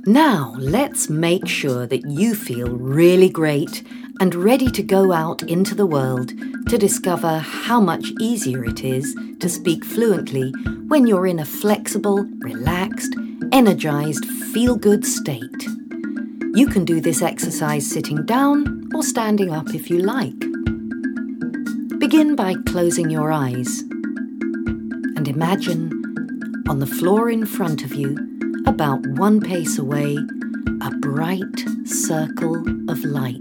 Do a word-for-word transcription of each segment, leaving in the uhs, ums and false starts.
Now, let's make sure that you feel really great and ready to go out into the world to discover how much easier it is to speak fluently when you're in a flexible, relaxed, energized, feel-good state. You can do this exercise sitting down or standing up if you like. Begin by closing your eyes and imagine on the floor in front of you, about one pace away, a bright circle of light.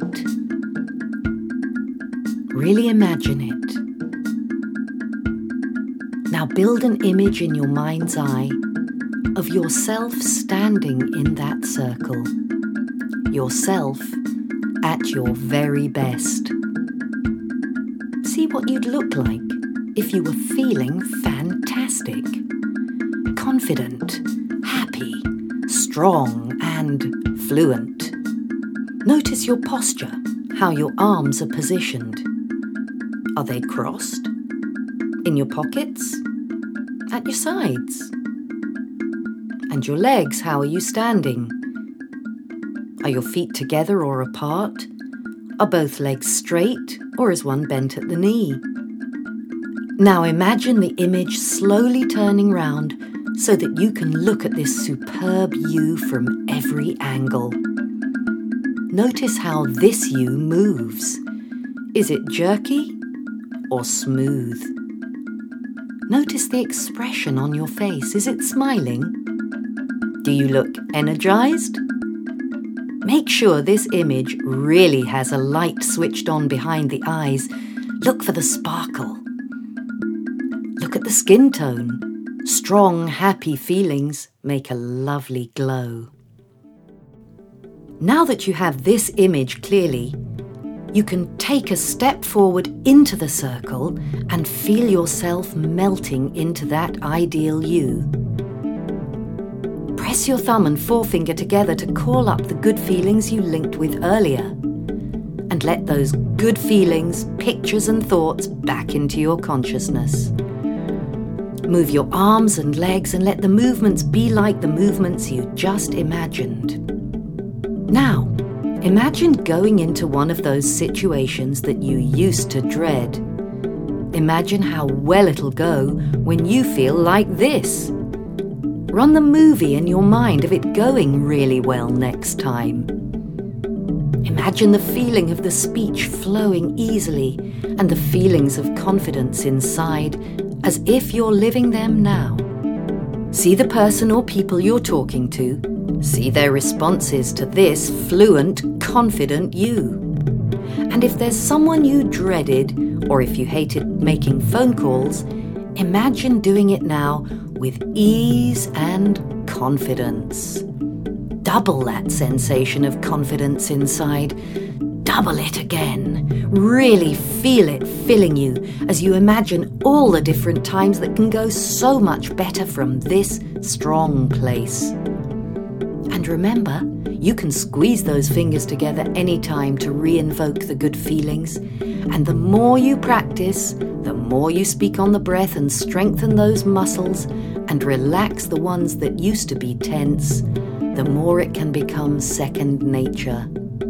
Really imagine it. Now build an image in your mind's eye of yourself standing in that circle. Yourself at your very best. See what you'd look like if you were feeling fantastic, confident, happy, strong and fluent. Notice your posture, how your arms are positioned. Are they crossed? In your pockets? At your sides? And your legs, how are you standing? Are your feet together or apart? Are both legs straight or is one bent at the knee? Now imagine the image slowly turning round so that you can look at this superb you from every angle. Notice how this you moves. Is it jerky or smooth? Notice the expression on your face. Is it smiling? Do you look energized? Make sure this image really has a light switched on behind the eyes. Look for the sparkle. Look at the skin tone. Strong, happy feelings make a lovely glow. Now that you have this image clearly, you can take a step forward into the circle and feel yourself melting into that ideal you. Press your thumb and forefinger together to call up the good feelings you linked with earlier. And let those good feelings, pictures and thoughts back into your consciousness. Move your arms and legs and let the movements be like the movements you just imagined. Now, imagine going into one of those situations that you used to dread. Imagine how well it'll go when you feel like this. Run the movie in your mind of it going really well next time. Imagine the feeling of the speech flowing easily and the feelings of confidence inside as if you're living them now. See the person or people you're talking to. See their responses to this fluent, confident you. And if there's someone you dreaded, or if you hated making phone calls, imagine doing it now with ease and confidence. Double that sensation of confidence inside. Double it again. Really feel it filling you as you imagine all the different times that can go so much better from this strong place. And remember, you can squeeze those fingers together anytime to re-invoke the good feelings. And the more you practice, the more you speak on the breath and strengthen those muscles and relax the ones that used to be tense, the more it can become second nature.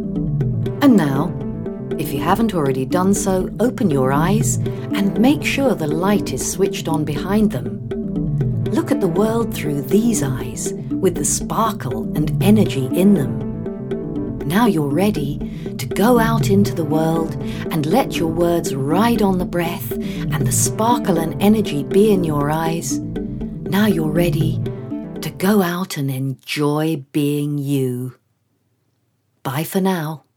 And now, if you haven't already done so, open your eyes and make sure the light is switched on behind them. Look at the world through these eyes with the sparkle and energy in them. Now you're ready to go out into the world and let your words ride on the breath and the sparkle and energy be in your eyes. Now you're ready to go out and enjoy being you. Bye for now.